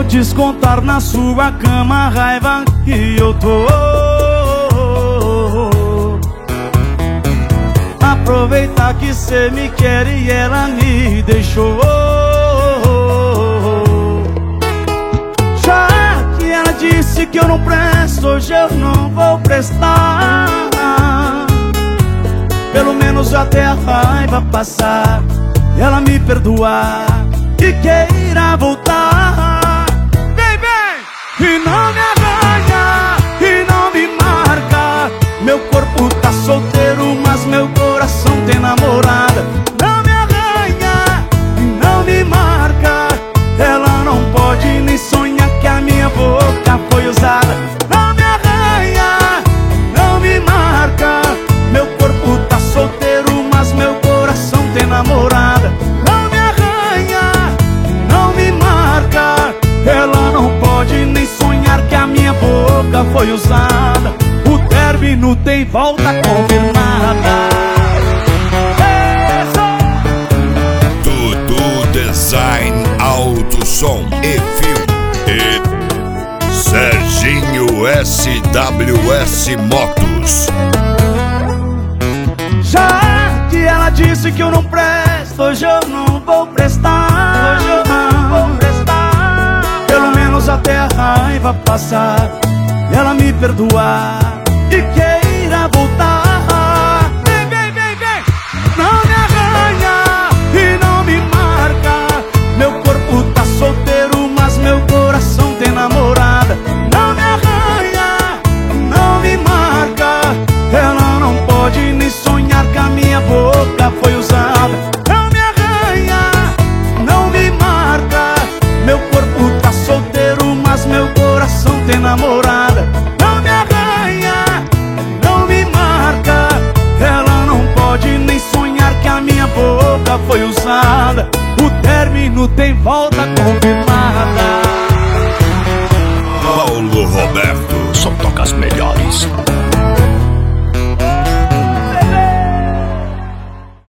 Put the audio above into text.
descontar na sua cama a raiva que eu tô. Aproveitar que cê me quer e ela me deixou. Já que ela disse que eu não presto, hoje eu não vou prestar. Pelo menos até a raiva passar, ela me perdoar e queira voltar. Vem, vem! E não me arranha, e não me marca. Meu corpo tá solteiro, mas meu coração tem namorada. Não me arranha, e não me marca. Ela não pode nem sonhar que a minha boca foi usada. Não me arranha, não me marca. Meu corpo tá solteiro, mas meu coração tem namorada. Não me arranha, não me marca. Ela não pode nem sonhar que a minha boca foi usada. O término tem volta confirmada. Dudu Design, Auto, Som e Filme. E Serginho SWS Motos. Já que ela disse que eu não presto, hoje eu não vou prestar. Hoje eu não vou prestar. Pelo menos até a raiva passar, ela me perdoar e queira voltar. Vem, vem, vem, vem! Não me arranha e não me marca. Meu corpo tá solteiro, mas meu coração tem namorada. Não me arranha, não me marca. Ela não pode nem sonhar que a minha boca foi usada. Não me arranha, não me marca. Meu corpo tá solteiro, mas meu coração tem namorada. Não me arranha, não me marca. Ela não pode nem sonhar que a minha boca foi usada. O término tem volta confirmada.